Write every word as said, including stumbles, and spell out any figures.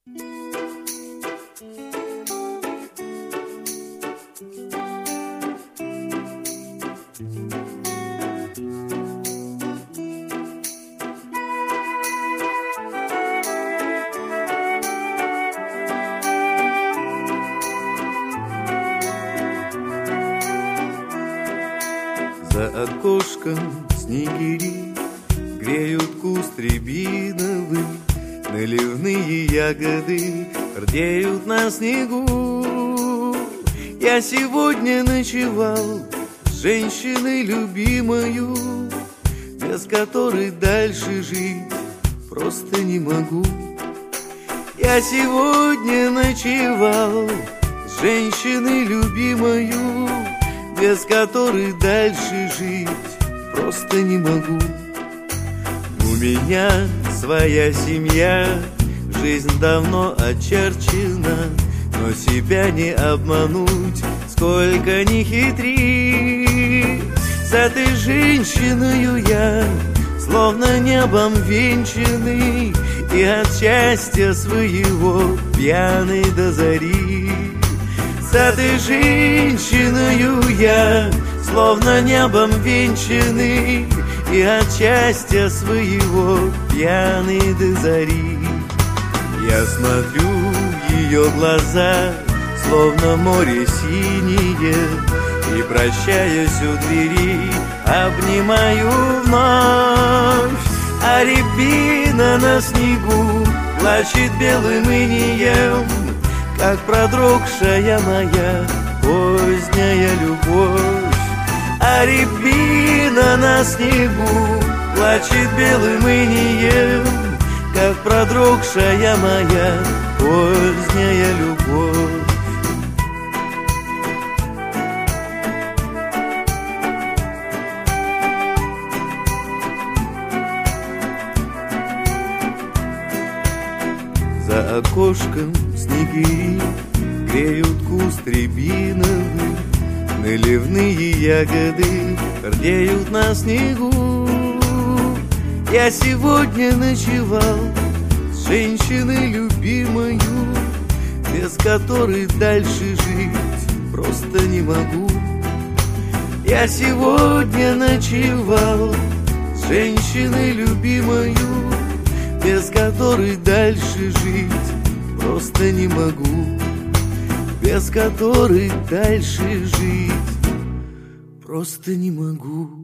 За окошком снегири греют куст рябиновый, наливные ягоды рдеют на снегу. Я сегодня ночевал с женщиной любимою, без которой дальше жить просто не могу. Я сегодня ночевал с женщиной любимою, без которой дальше жить просто не могу. У меня своя семья, жизнь давно очерчена, но себя не обмануть, сколько ни хитри. С этой женщиною я словно небом венчанный, и от счастья своего пьяный до зари. С этой женщиною я словно небом венчанный, и от счастья своего пьяный до зари. Я смотрю в ее глаза, словно море синее, и, прощаясь у двери, обнимаю вновь. А рябина на снегу плачет белым инеем, как продрогшая моя поздняя любовь. А рябина на снегу плачет белым инеем, как продрогшая моя поздняя любовь. За окошком снегири греют куст рябиновый, наливные ягоды рдеют на снегу. Я сегодня ночевал с женщиной любимою, без которой дальше жить просто не могу. Я сегодня ночевал с женщиной любимою, без которой дальше жить просто не могу. Без которой дальше жить просто не могу.